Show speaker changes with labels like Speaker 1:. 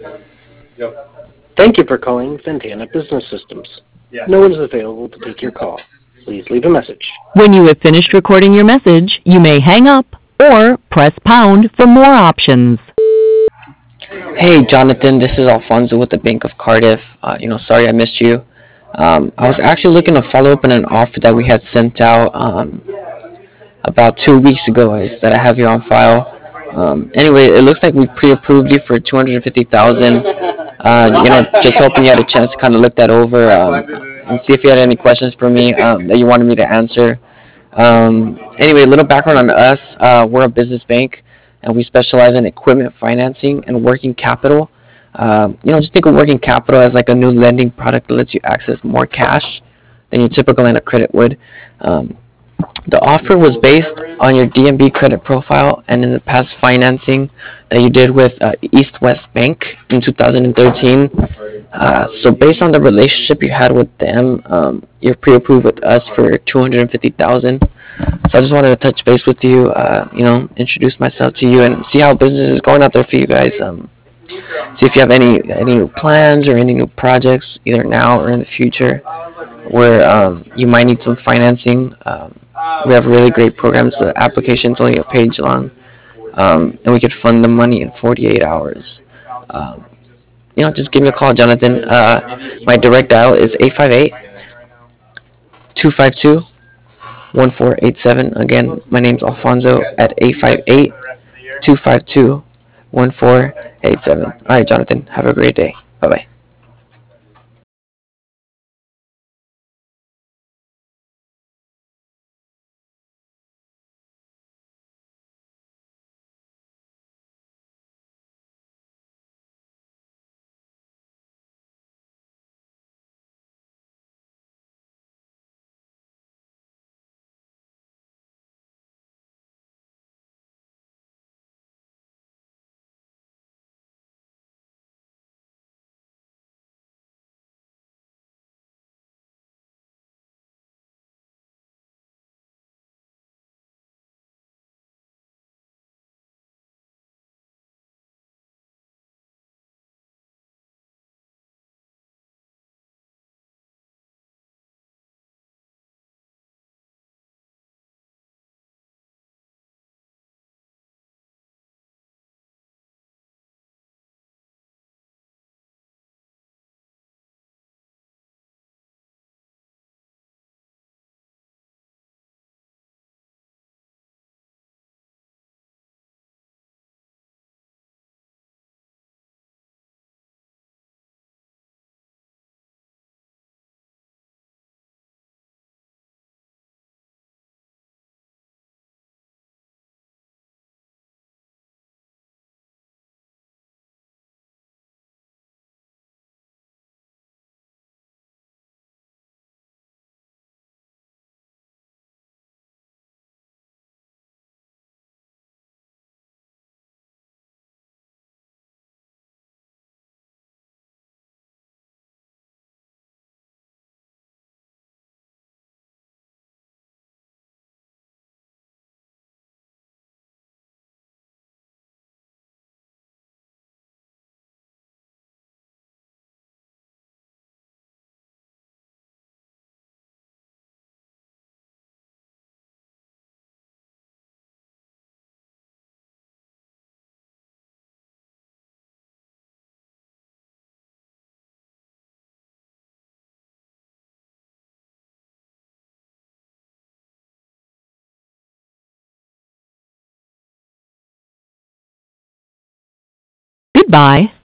Speaker 1: Thank you for calling Ventana Business Systems. No one is available to take your call. Please leave a message.
Speaker 2: When you have finished recording your message, you may hang up or press pound for more options.
Speaker 3: Hey, Jonathan, this is Alfonso with the Bank of Cardiff. Sorry I missed you. I was actually looking to follow up on an offer that we had sent out about 2 weeks ago. Is that I have you on file? Anyway, it looks like we pre-approved you for 250,000. Just hoping you had a chance to kind of look that over and see if you had any questions for me that you wanted me to answer. Anyway, a little background on us. We're a business bank, and we specialize in equipment financing and working capital. Just think of working capital as like a new lending product that lets you access more cash than your typical line of credit would. Um, the offer was based on your DNB credit profile and in the past financing that you did with East West Bank in 2013. So based on the relationship you had with them, you're pre-approved with us for 250,000. So I just wanted to touch base with you, introduce myself to you and see how business is going out there for you guys. See if you have any new plans or any new projects, either now or in the future, where you might need some financing. We have really great programs. The application's only a page long, and we could fund the money in 48 hours. Um, just give me a call, Jonathan. My direct dial is 858-252-1487. Again, my name's Alfonso at 858-252-1487. All right, Jonathan, have a great day. Bye-bye.
Speaker 2: Goodbye.